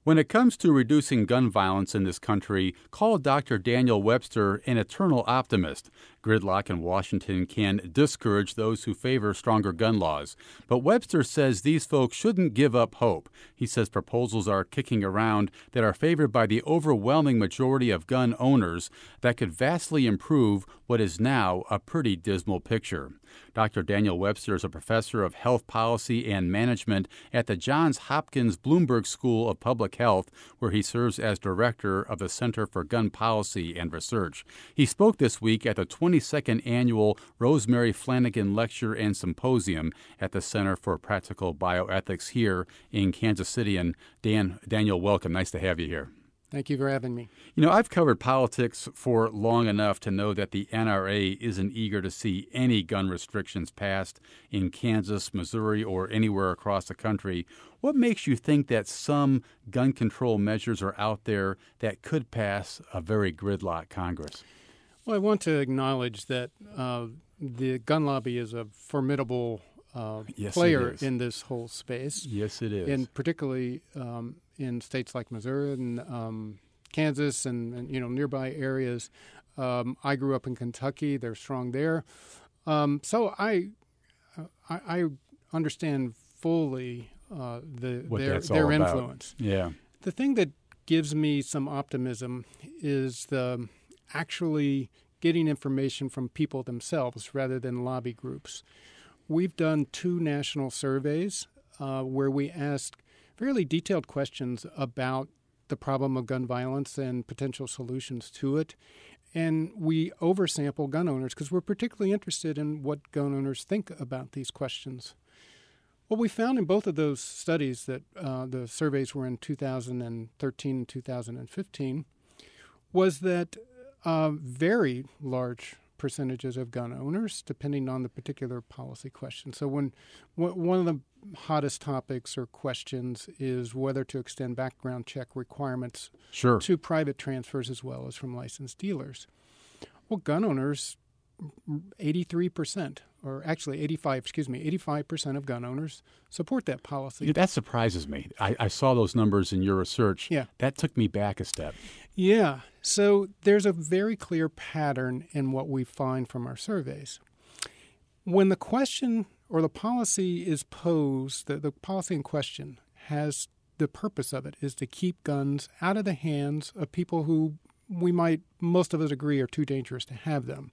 When it comes to reducing gun violence in this country, call Dr. Daniel Webster an eternal optimist. Gridlock in Washington can discourage those who favor stronger gun laws. But Webster says these folks shouldn't give up hope. He says proposals are kicking around that are favored by the overwhelming majority of gun owners that could vastly improve what is now a pretty dismal picture. Dr. Daniel Webster is a professor of health policy and management at the Johns Hopkins Bloomberg School of Public Health, where he serves as director of the Center for Gun Policy and Research. He spoke this week at the 22nd Annual Rosemary Flanagan Lecture and Symposium at the Center for Practical Bioethics here in Kansas City. And Daniel, welcome. Nice to have you here. Thank you for having me. You know, I've covered politics for long enough to know that the NRA isn't eager to see any gun restrictions passed in Kansas, Missouri, or anywhere across the country. What makes you think that some gun control measures are out there that could pass a very gridlock Congress? Well, I want to acknowledge that the gun lobby is a formidable player in this whole space. Yes, it is. And particularly in states like Missouri and Kansas and nearby areas. I grew up in Kentucky. They're strong there. So I understand fully their influence. Yeah. The thing that gives me some optimism is the actually getting information from people themselves rather than lobby groups. We've done 2 national surveys where we asked fairly detailed questions about the problem of gun violence and potential solutions to it. And we oversample gun owners because we're particularly interested in what gun owners think about these questions. What we found in both of those studies, that the surveys were in 2013 and 2015, was that very large percentages of gun owners, depending on the particular policy question. So when one of the hottest topics or questions is whether to extend background check requirements to private transfers as well as from licensed dealers. Well, gun owners, 83%, or actually 85% of gun owners support that policy. That surprises me. I saw those numbers in your research. Yeah. That took me back a step. Yeah. So there's a very clear pattern in what we find from our surveys. When the question or the policy is posed, the policy in question has the purpose of it is to keep guns out of the hands of people who we might, most of us agree, are too dangerous to have them.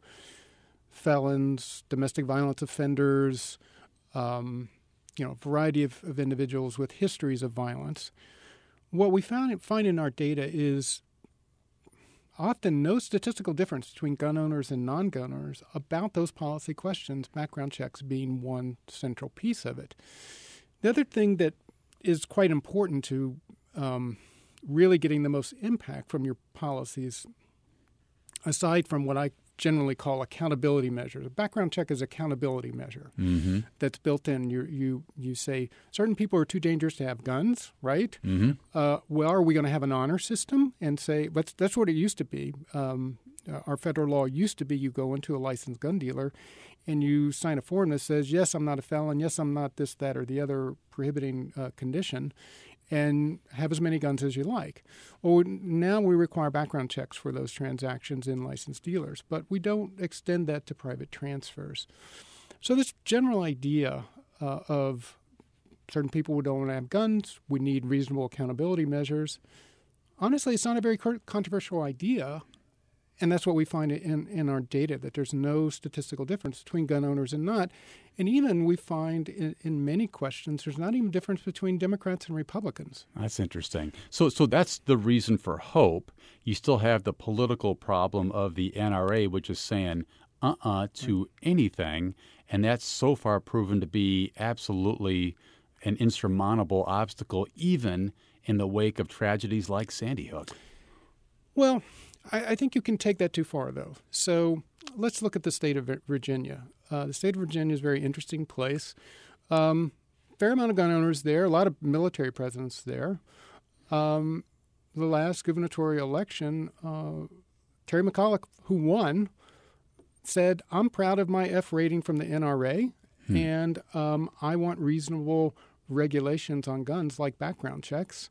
Felons, domestic violence offenders, a variety of individuals with histories of violence. What we find in our data is often no statistical difference between gun owners and non-gun owners about those policy questions, background checks being one central piece of it. The other thing that is quite important to really getting the most impact from your policies, aside from what I generally call accountability measures. A background check is an accountability measure that's built in. You say certain people are too dangerous to have guns, right? Well, are we going to have an honor system and say that's what it used to be? Our federal law used to be you go into a licensed gun dealer and you sign a form that says, yes, I'm not a felon, yes, I'm not this, that, or the other prohibiting condition, and have as many guns as you like. Well, now we require background checks for those transactions in licensed dealers, but we don't extend that to private transfers. So this general idea of certain people who don't want to have guns, we need reasonable accountability measures, honestly, it's not a very controversial idea. And that's what we find in our data, that there's no statistical difference between gun owners and not. And even we find in many questions, there's not even a difference between Democrats and Republicans. That's interesting. So that's the reason for hope. You still have the political problem of the NRA, which is saying to anything. And that's so far proven to be absolutely an insurmountable obstacle, even in the wake of tragedies like Sandy Hook. Well, I think you can take that too far, though. So let's look at the state of Virginia. The state of Virginia is a very interesting place. Fair amount of gun owners there, a lot of military presence there. The last gubernatorial election, Terry McAuliffe, who won, said, I'm proud of my F rating from the NRA, and I want reasonable regulations on guns like background checks.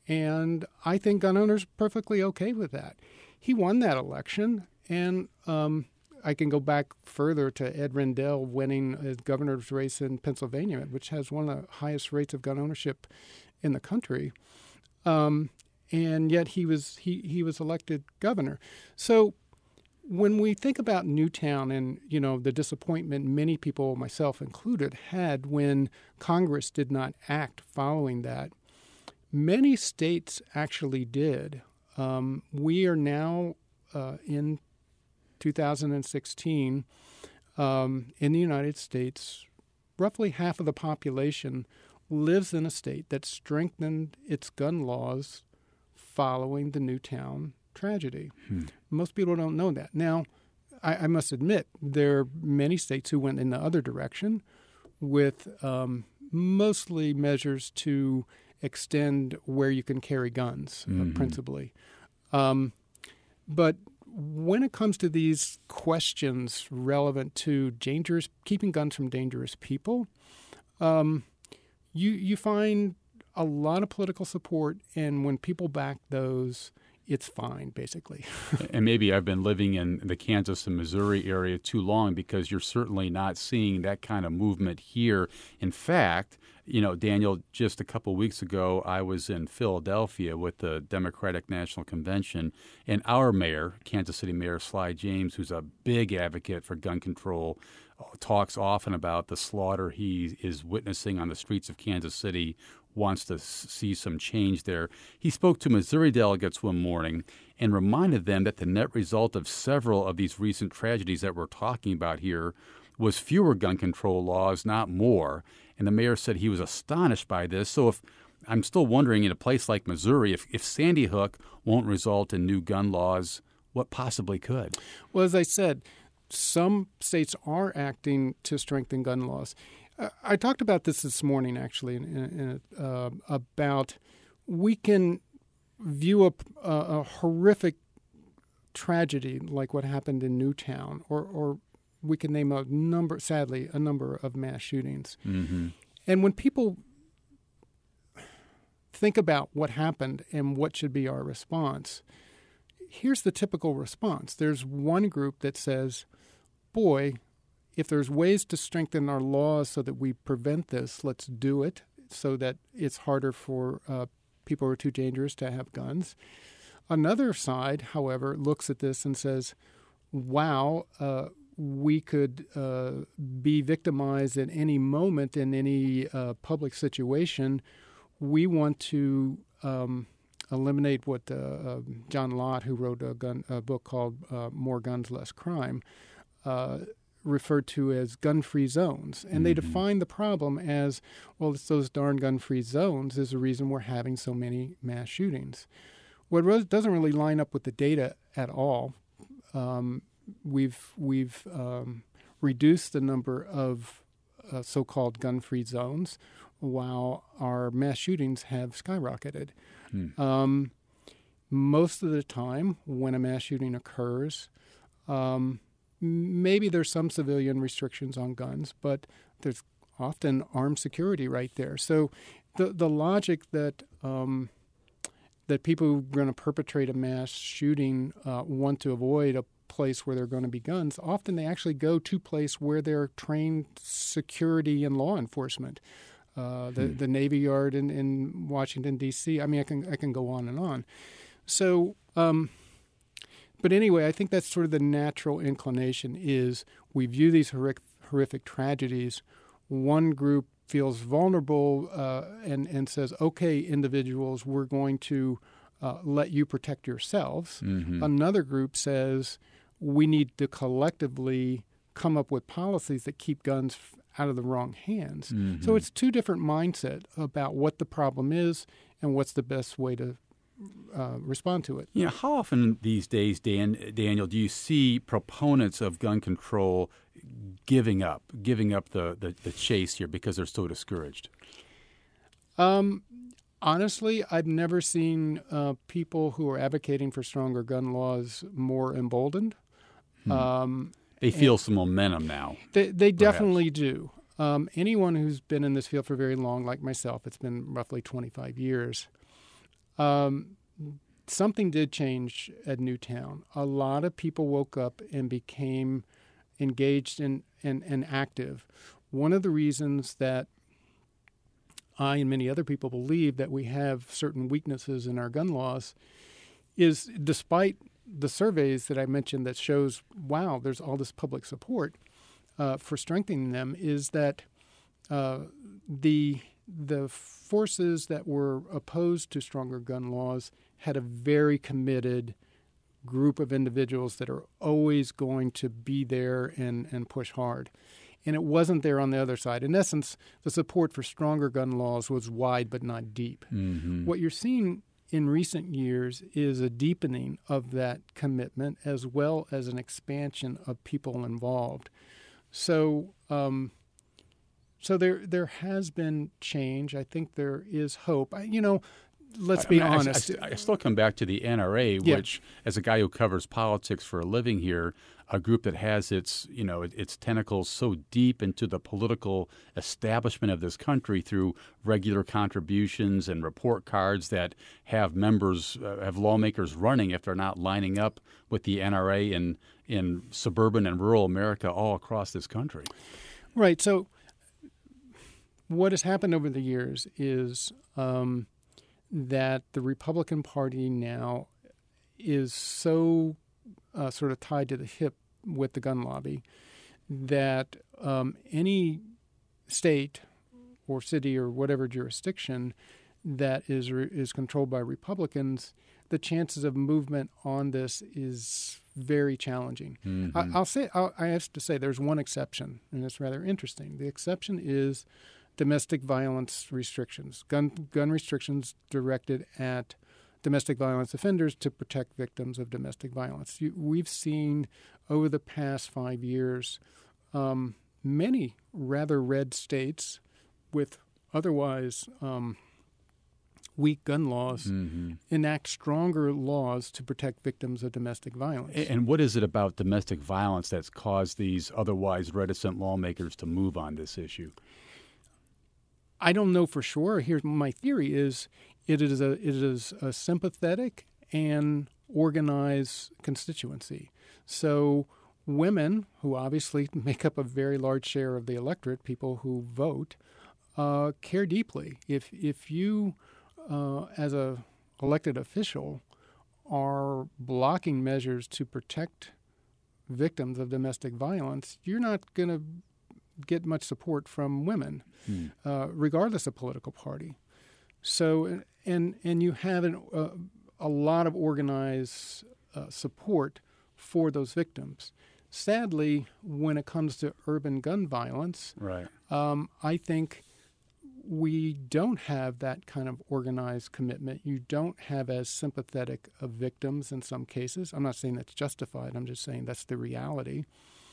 And I think gun owners are perfectly okay with that. He won that election, and I can go back further to Ed Rendell winning a governor's race in Pennsylvania, which has one of the highest rates of gun ownership in the country. And yet he was elected governor. So when we think about Newtown and, the disappointment many people, myself included, had when Congress did not act following that, many states actually did. We are now in 2016 in the United States, roughly half of the population lives in a state that strengthened its gun laws following the Newtown tragedy. Most people don't know that. Now, I must admit, there are many states who went in the other direction with mostly measures to extend where you can carry guns, principally. But when it comes to these questions relevant to keeping guns from dangerous people, you find a lot of political support, and when people back those, it's fine, basically. And maybe I've been living in the Kansas and Missouri area too long, because you're certainly not seeing that kind of movement here. In fact, Daniel, just a couple of weeks ago, I was in Philadelphia with the Democratic National Convention, and our mayor, Kansas City Mayor Sly James, who's a big advocate for gun control, talks often about the slaughter he is witnessing on the streets of Kansas City, wants to see some change there. He spoke to Missouri delegates one morning and reminded them that the net result of several of these recent tragedies that we're talking about here was fewer gun control laws, not more. And the mayor said he was astonished by this. So I'm still wondering, in a place like Missouri, if Sandy Hook won't result in new gun laws, what possibly could? Well, as I said, some states are acting to strengthen gun laws. I talked about this morning, actually, about we can view a horrific tragedy like what happened in Newtown, or we can name a number of mass shootings. Mm-hmm. And when people think about what happened and what should be our response, here's the typical response. There's one group that says, boy, if there's ways to strengthen our laws so that we prevent this, let's do it so that it's harder for people who are too dangerous to have guns. Another side, however, looks at this and says, wow, we could be victimized at any moment in any public situation. We want to eliminate what John Lott, who wrote a book called More Guns, Less Crime, referred to as gun-free zones. And they define the problem as, well, it's those darn gun-free zones is the reason we're having so many mass shootings. What doesn't really line up with the data at all. We've reduced the number of so-called gun-free zones while our mass shootings have skyrocketed. Most of the time when a mass shooting occurs, maybe there's some civilian restrictions on guns, but there's often armed security right there. So the logic that that people who are going to perpetrate a mass shooting want to avoid a place where there are going to be guns, often they actually go to a place where they're trained security and law enforcement. The Navy Yard in Washington, D.C. I mean, I can go on and on. So, but anyway, I think that's sort of the natural inclination is we view these horrific tragedies. One group feels vulnerable and says, okay, individuals, we're going to let you protect yourselves. Another group says we need to collectively come up with policies that keep guns out of the wrong hands. So it's two different mindsets about what the problem is and what's the best way to respond to it. You know, how often these days, Daniel, do you see proponents of gun control giving up the chase here because they're so discouraged? Honestly, I've never seen people who are advocating for stronger gun laws more emboldened. They feel some momentum now. They definitely do. Anyone who's been in this field for very long, like myself, it's been roughly 25 years, Something did change at Newtown. A lot of people woke up and became engaged and active. One of the reasons that I and many other people believe that we have certain weaknesses in our gun laws is, despite the surveys that I mentioned that shows, wow, there's all this public support for strengthening them, is that the forces that were opposed to stronger gun laws had a very committed group of individuals that are always going to be there and push hard. And it wasn't there on the other side. In essence, the support for stronger gun laws was wide but not deep. Mm-hmm. What you're seeing in recent years is a deepening of that commitment as well as an expansion of people involved. So there has been change. I think there is hope. Let's be honest. I still come back to the NRA, which, as a guy who covers politics for a living here, a group that has its tentacles so deep into the political establishment of this country through regular contributions and report cards that have lawmakers running if they're not lining up with the NRA in suburban and rural America all across this country. Right. So what has happened over the years is that the Republican Party now is so sort of tied to the hip with the gun lobby that any state or city or whatever jurisdiction that is controlled by Republicans, the chances of movement on this is very challenging. Mm-hmm. I have to say there's one exception, and it's rather interesting. The exception is domestic violence restrictions, gun restrictions directed at domestic violence offenders to protect victims of domestic violence. We've seen over the past 5 years many rather red states with otherwise weak gun laws enact stronger laws to protect victims of domestic violence. And what is it about domestic violence that's caused these otherwise reticent lawmakers to move on this issue? I don't know for sure. Here's my theory: is it is a sympathetic and organized constituency. So women, who obviously make up a very large share of the electorate, people who vote, care deeply. If you, as a elected official, are blocking measures to protect victims of domestic violence, you're not going to get much support from women, regardless of political party. So, and you have a lot of organized support for those victims. Sadly, when it comes to urban gun violence, right, I think we don't have that kind of organized commitment. You don't have as sympathetic of victims in some cases. I'm not saying that's justified. I'm just saying that's the reality.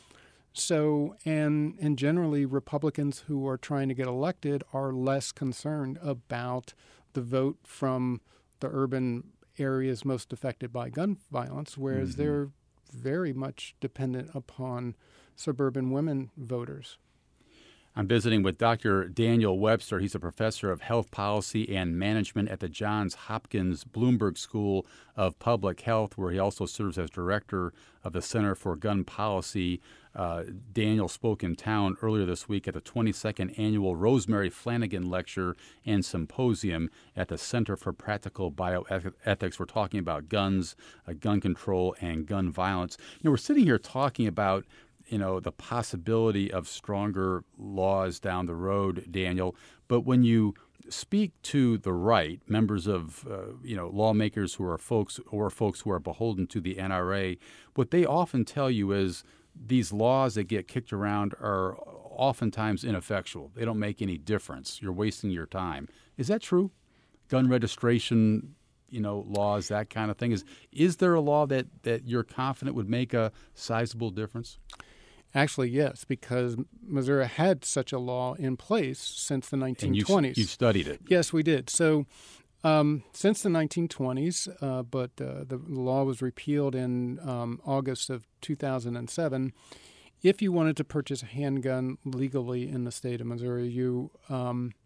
So, and generally, Republicans who are trying to get elected are less concerned about the vote from the urban areas most affected by gun violence, whereas they're very much dependent upon suburban women voters. I'm visiting with Dr. Daniel Webster. He's a professor of health policy and management at the Johns Hopkins Bloomberg School of Public Health, where he also serves as director of the Center for Gun Policy. Daniel spoke in town earlier this week at the 22nd Annual Rosemary Flanagan Lecture and Symposium at the Center for Practical Bioethics. We're talking about guns, gun control, and gun violence. We're sitting here talking about the possibility of stronger laws down the road, Daniel. But when you speak to the right, members of, lawmakers who are folks who are beholden to the NRA, what they often tell you is these laws that get kicked around are oftentimes ineffectual. They don't make any difference. You're wasting your time. Is that true? Gun registration, laws, that kind of thing. Is there a law that you're confident would make a sizable difference? Actually, yes, because Missouri had such a law in place since the 1920s. And you've studied it. Yes, we did. So since the 1920s, but the law was repealed in August of 2007. If you wanted to purchase a handgun legally in the state of Missouri, you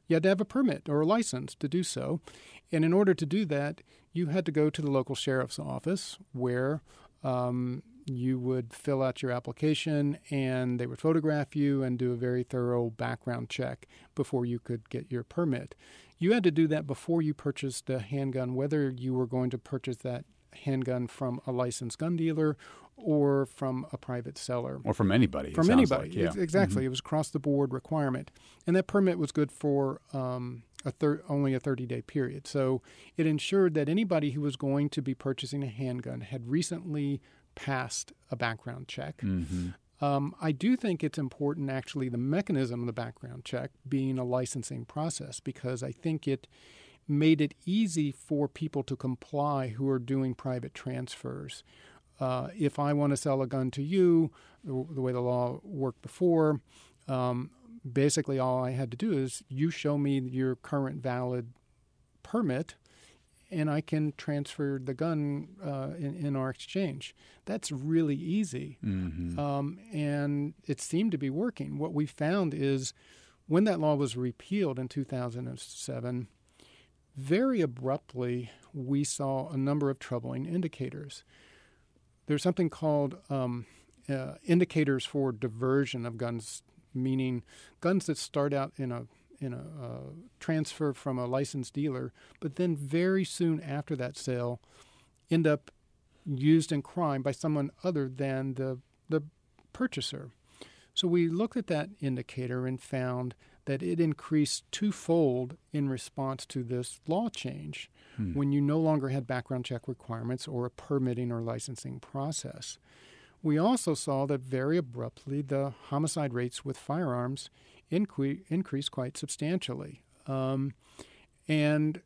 you had to have a permit or a license to do so. And in order to do that, you had to go to the local sheriff's office where you would fill out your application and they would photograph you and do a very thorough background check before you could get your permit. You had to do that before you purchased a handgun, whether you were going to purchase that handgun from a licensed gun dealer or from a private seller. Or from anybody. From anybody. Like, yeah. Exactly. Mm-hmm. It was across-the-board requirement. And that permit was good for only a 30-day period. So it ensured that anybody who was going to be purchasing a handgun had recently passed a background check. Mm-hmm. I do think it's important, actually, the mechanism of the background check being a licensing process, because I think it made it easy for people to comply who are doing private transfers. If I want to sell a gun to you, the way the law worked before, basically all I had to do is you show me your current valid permit, and I can transfer the gun in our exchange. That's really easy. Mm-hmm. And it seemed to be working. What we found is when that law was repealed in 2007, very abruptly we saw a number of troubling indicators. There's something called indicators for diversion of guns, meaning guns that start out in a transfer from a licensed dealer, but then very soon after that sale end up used in crime by someone other than the purchaser. So we looked at that indicator and found that it increased twofold in response to this law change when you no longer had background check requirements or a permitting or licensing process. We also saw that very abruptly the homicide rates with firearms increased quite substantially. And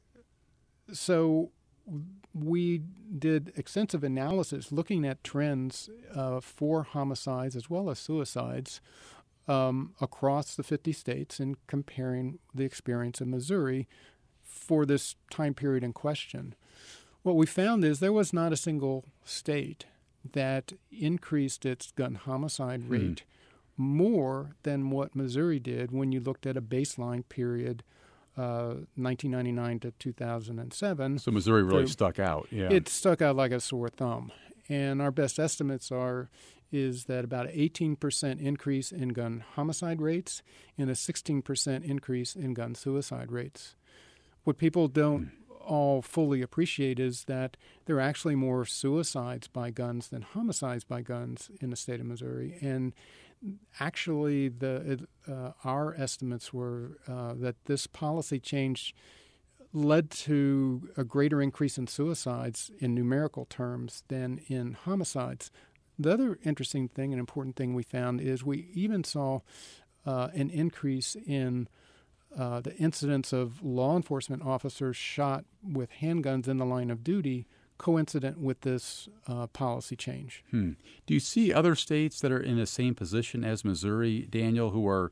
so we did extensive analysis looking at trends for homicides as well as suicides across the 50 states and comparing the experience in Missouri for this time period in question. What we found is there was not a single state that increased its gun homicide rate more than what Missouri did when you looked at a baseline period, 1999 to 2007. So Missouri really stuck out. Yeah, it stuck out like a sore thumb. And our best estimates is that about an 18% increase in gun homicide rates and a 16% increase in gun suicide rates. What people don't all fully appreciate is that there are actually more suicides by guns than homicides by guns in the state of Missouri. And actually, our estimates were that this policy change led to a greater increase in suicides in numerical terms than in homicides. The other interesting thing and important thing we found is we even saw an increase in the incidence of law enforcement officers shot with handguns in the line of duty coincident with this policy change. Do you see other states that are in the same position as Missouri, Daniel, who are,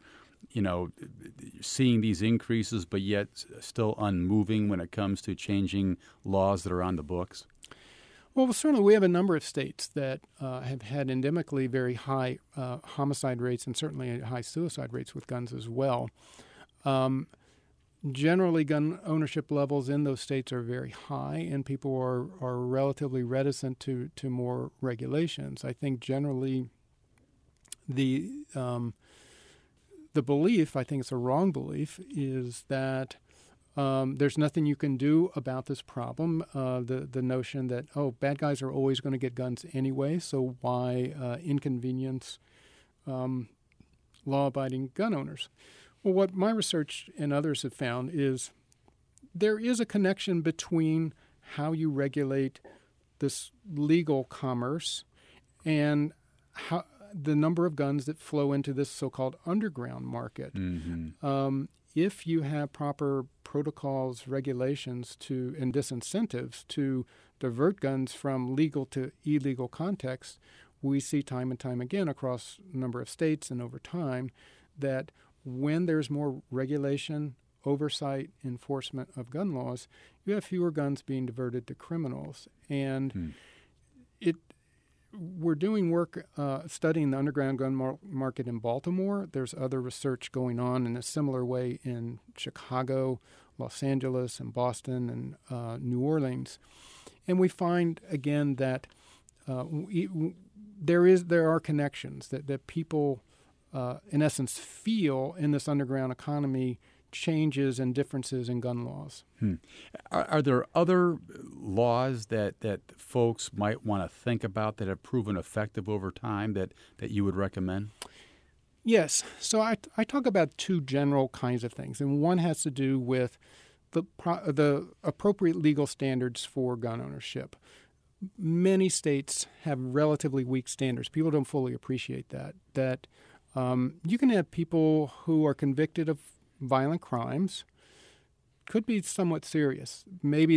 seeing these increases but yet still unmoving when it comes to changing laws that are on the books? Well, certainly we have a number of states that have had endemically very high homicide rates and certainly high suicide rates with guns as well. Generally, gun ownership levels in those states are very high, and people are relatively reticent to more regulations. I think generally the belief, I think it's a wrong belief, is that there's nothing you can do about this problem. The notion that, bad guys are always going to get guns anyway, so why inconvenience law-abiding gun owners? Well, what my research and others have found is there is a connection between how you regulate this legal commerce and how the number of guns that flow into this so-called underground market. Mm-hmm. If you have proper protocols, regulations and disincentives to divert guns from legal to illegal context, we see time and time again across a number of states and over time that when there's more regulation, oversight, enforcement of gun laws, you have fewer guns being diverted to criminals. And it we're doing work studying the underground gun market in Baltimore. There's other research going on in a similar way in Chicago, Los Angeles, and Boston, and New Orleans. And we find, again, that there are connections that people, in essence, feel in this underground economy changes and differences in gun laws. Are there other laws that folks might want to think about that have proven effective over time that you would recommend? Yes. So I talk about two general kinds of things, and one has to do with the appropriate legal standards for gun ownership. Many states have relatively weak standards. People don't fully appreciate that you can have people who are convicted of violent crimes, could be somewhat serious. Maybe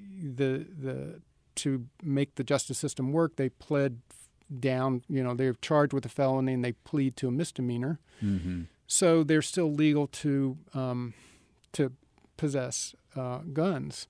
to make the justice system work, they pled down, they're charged with a felony and they plead to a misdemeanor. Mm-hmm. So they're still legal to possess guns.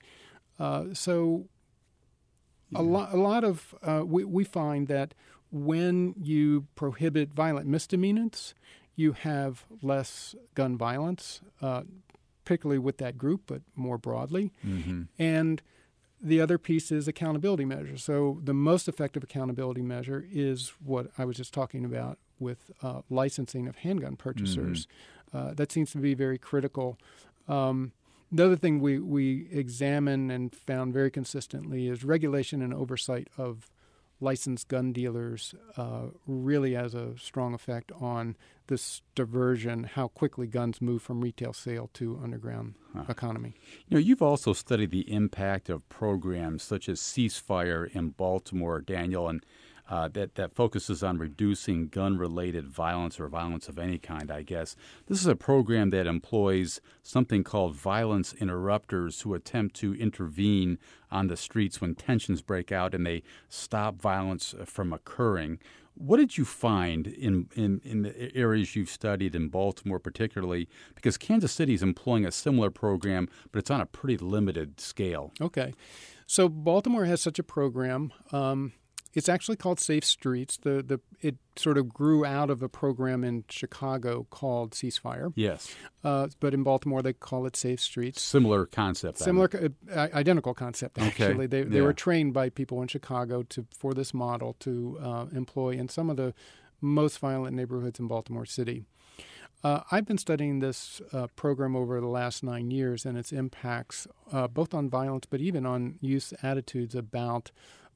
So a lot of we find that when you prohibit violent misdemeanors, you have less gun violence, particularly with that group, but more broadly. Mm-hmm. And the other piece is accountability measures. So the most effective accountability measure is what I was just talking about with licensing of handgun purchasers. Mm-hmm. That seems to be very critical. The other thing we examine and found very consistently is regulation and oversight of licensed gun dealers really has a strong effect on this diversion, how quickly guns move from retail sale to underground economy. You've also studied the impact of programs such as Ceasefire in Baltimore, Daniel, and that focuses on reducing gun-related violence or violence of any kind, I guess. This is a program that employs something called violence interrupters who attempt to intervene on the streets when tensions break out and they stop violence from occurring. What did you find in the areas you've studied in Baltimore particularly? Because Kansas City is employing a similar program, but it's on a pretty limited scale. Okay. So Baltimore has such a program. It's actually called Safe Streets. It sort of grew out of a program in Chicago called Ceasefire. Yes. But in Baltimore, they call it Safe Streets. Similar concept. Identical concept, actually. Okay. They were trained by people in Chicago for this model to employ in some of the most violent neighborhoods in Baltimore City. I've been studying this program over the last 9 years and its impacts both on violence but even on youth attitudes about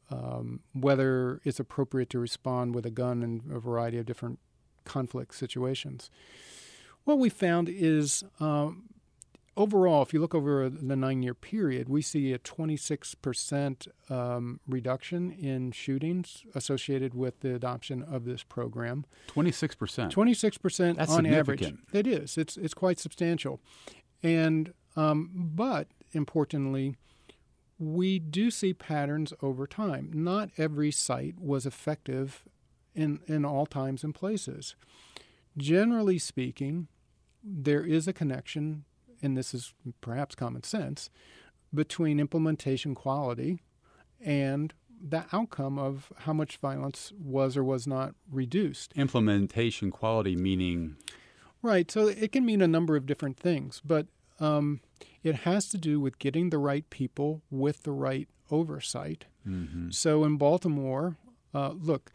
whether it's appropriate to respond with a gun in a variety of different conflict situations. What we found is overall, if you look over the 9-year period, we see a 26% reduction in shootings associated with the adoption of this program. 26%? 26% That's on significant. Average. It is. It's quite substantial. And but importantly, we do see patterns over time. Not every site was effective in all times and places. Generally speaking, there is a connection, and this is perhaps common sense, between implementation quality and the outcome of how much violence was or was not reduced. Implementation quality meaning? Right. So it can mean a number of different things, but it has to do with getting the right people with the right oversight. Mm-hmm. So in Baltimore, look,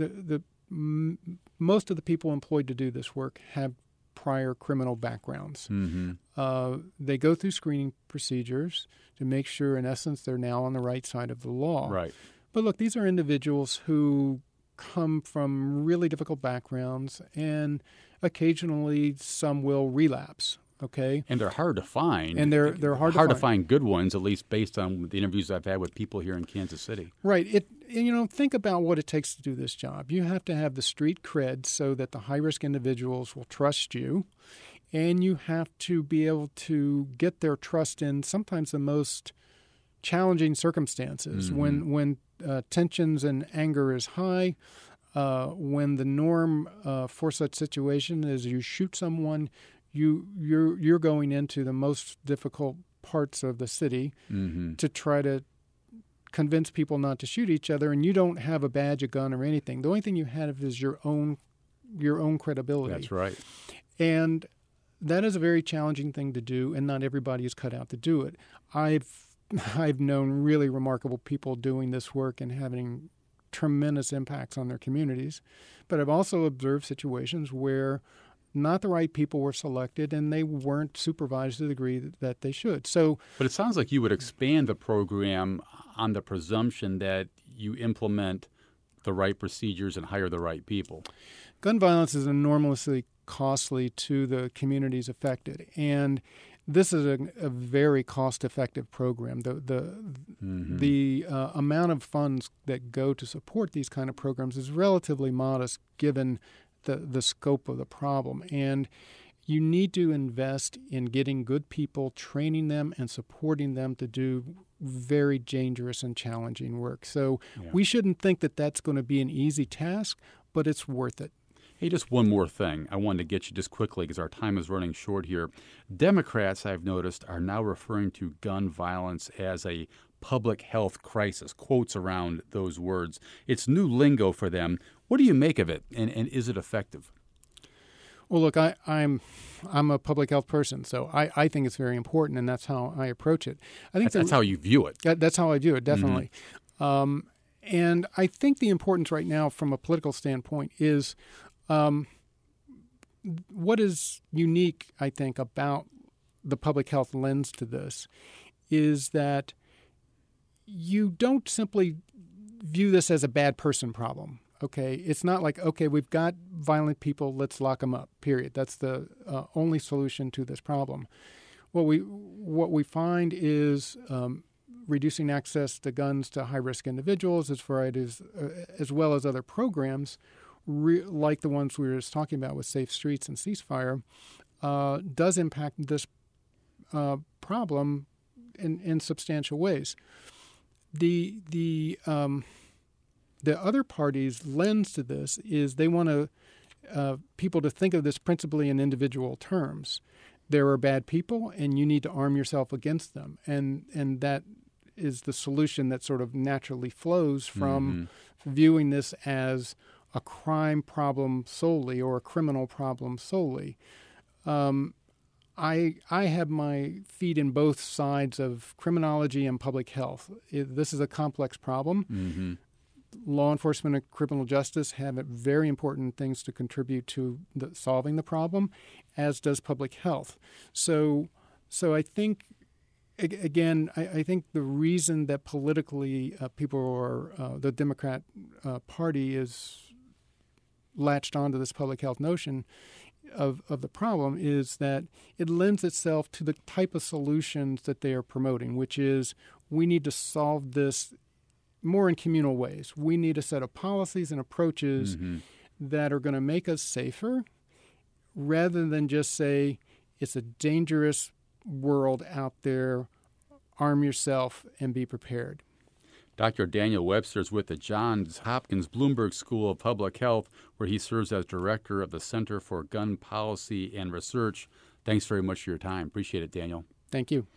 most of the people employed to do this work have prior criminal backgrounds. Mm-hmm. They go through screening procedures to make sure, in essence, they're now on the right side of the law. Right. But look, these are individuals who come from really difficult backgrounds, and occasionally some will relapse. Okay, and they're hard to find. And they're hard to find good ones, at least based on the interviews I've had with people here in Kansas City. Right. Think about what it takes to do this job. You have to have the street cred so that the high-risk individuals will trust you, and you have to be able to get their trust in sometimes the most challenging circumstances. Mm-hmm. When tensions and anger is high, when the norm for such situation is you shoot someone. You're going into the most difficult parts of the city mm-hmm. to try to convince people not to shoot each other, and you don't have a badge, a gun, or anything. The only thing you have is your own credibility. That's right. And that is a very challenging thing to do, and not everybody is cut out to do it. I've known really remarkable people doing this work and having tremendous impacts on their communities, but I've also observed situations where not the right people were selected and they weren't supervised to the degree that they should. But it sounds like you would expand the program on the presumption that you implement the right procedures and hire the right people. Gun violence is enormously costly to the communities affected, and this is a very cost-effective program. The amount of funds that go to support these kind of programs is relatively modest given the scope of the problem. And you need to invest in getting good people, training them, and supporting them to do very dangerous and challenging work. So we shouldn't think that that's going to be an easy task, but it's worth it. Hey, just one more thing. I wanted to get you just quickly because our time is running short here. Democrats, I've noticed, are now referring to gun violence as a public health crisis, quotes around those words. It's new lingo for them. What do you make of it, and is it effective? Well, look, I'm a public health person, so I think it's very important, and that's how I approach it. I think that's how you view it. That's how I view it, definitely. Mm-hmm. And I think the importance right now from a political standpoint is what is unique, I think, about the public health lens to this is that you don't simply view this as a bad person problem. Okay, it's not like, okay, we've got violent people, let's lock them up, period. That's the only solution to this problem. What we find is reducing access to guns to high-risk individuals as well as other programs like the ones we were just talking about with Safe Streets and Ceasefire does impact this problem in substantial ways. The other party's lens to this is they want people to think of this principally in individual terms. There are bad people, and you need to arm yourself against them, and that is the solution that sort of naturally flows from viewing this as a crime problem solely or a criminal problem solely. I have my feet in both sides of criminology and public health. This is a complex problem. Mm-hmm. Law enforcement and criminal justice have very important things to contribute to solving the problem, as does public health. So I think, again, I think the reason that politically people are the Democrat Party is latched onto this public health notion of the problem is that it lends itself to the type of solutions that they are promoting, which is we need to solve this more in communal ways. We need a set of policies and approaches that are going to make us safer rather than just say it's a dangerous world out there, arm yourself and be prepared. Dr. Daniel Webster is with the Johns Hopkins Bloomberg School of Public Health, where he serves as director of the Center for Gun Policy and Research. Thanks very much for your time. Appreciate it, Daniel. Thank you.